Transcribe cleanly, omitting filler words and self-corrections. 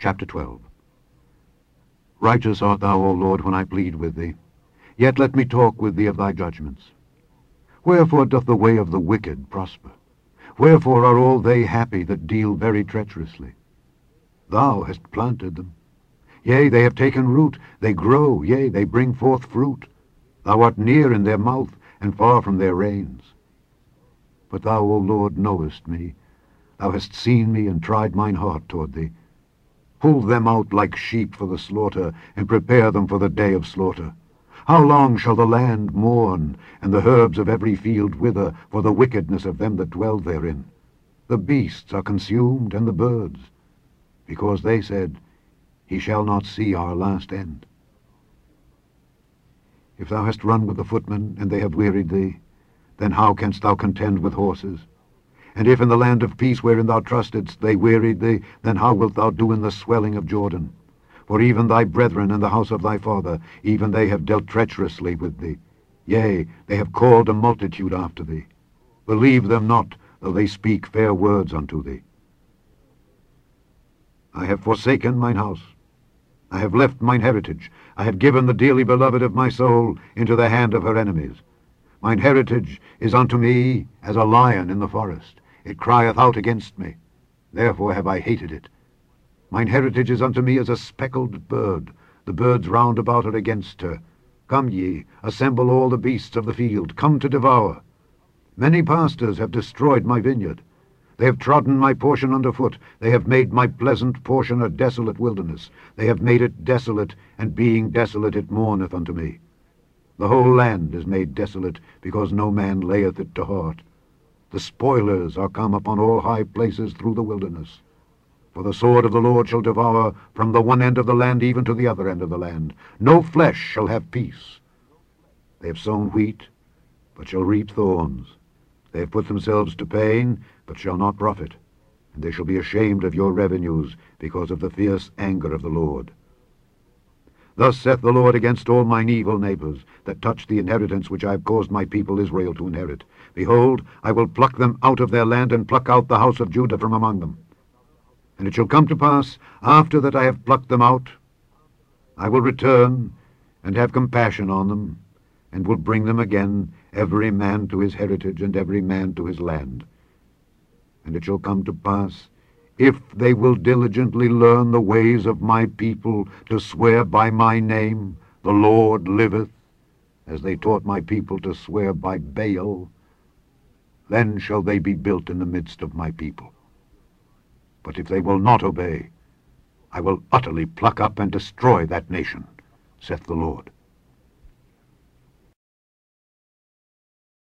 Chapter 12. Righteous art thou, O Lord, when I plead with thee. Yet let me talk with thee of thy judgments. Wherefore doth the way of the wicked prosper? Wherefore are all they happy that deal very treacherously? Thou hast planted them. Yea, they have taken root, they grow, yea, they bring forth fruit. Thou art near in their mouth, and far from their reins. But thou, O Lord, knowest me. Thou hast seen me, and tried mine heart toward thee. Pull them out like sheep for the slaughter, and prepare them for the day of slaughter. How long shall the land mourn, and the herbs of every field wither, for the wickedness of them that dwell therein? The beasts are consumed, and the birds, because they said, He shall not see our last end. If thou hast run with the footmen, and they have wearied thee, then how canst thou contend with horses? And if in the land of peace wherein thou trustedst they wearied thee, then how wilt thou do in the swelling of Jordan? For even thy brethren in the house of thy father, even they have dealt treacherously with thee. Yea, they have called a multitude after thee. Believe them not, though they speak fair words unto thee. I have forsaken mine house. I have left mine heritage. I have given the dearly beloved of my soul into the hand of her enemies. Mine heritage is unto me as a lion in the forest. It crieth out against me. Therefore have I hated it. Mine heritage is unto me as a speckled bird. The birds round about are against her. Come ye, assemble all the beasts of the field. Come to devour. Many pastors have destroyed my vineyard. They have trodden my portion under foot. They have made my pleasant portion a desolate wilderness. They have made it desolate, and being desolate it mourneth unto me. The whole land is made desolate, because no man layeth it to heart. The spoilers are come upon all high places through the wilderness. For the sword of the Lord shall devour from the one end of the land even to the other end of the land. No flesh shall have peace. They have sown wheat, but shall reap thorns. They have put themselves to pain, but shall not profit. And they shall be ashamed of your revenues, because of the fierce anger of the Lord. Thus saith the Lord against all mine evil neighbors, that touch the inheritance which I have caused my people Israel to inherit. Behold, I will pluck them out of their land, and pluck out the house of Judah from among them. And it shall come to pass, after that I have plucked them out, I will return, and have compassion on them, and will bring them again, every man to his heritage, and every man to his land. And it shall come to pass, if they will diligently learn the ways of my people, to swear by my name, the Lord liveth, as they taught my people to swear by Baal, then shall they be built in the midst of my people. But if they will not obey, I will utterly pluck up and destroy that nation, saith the Lord.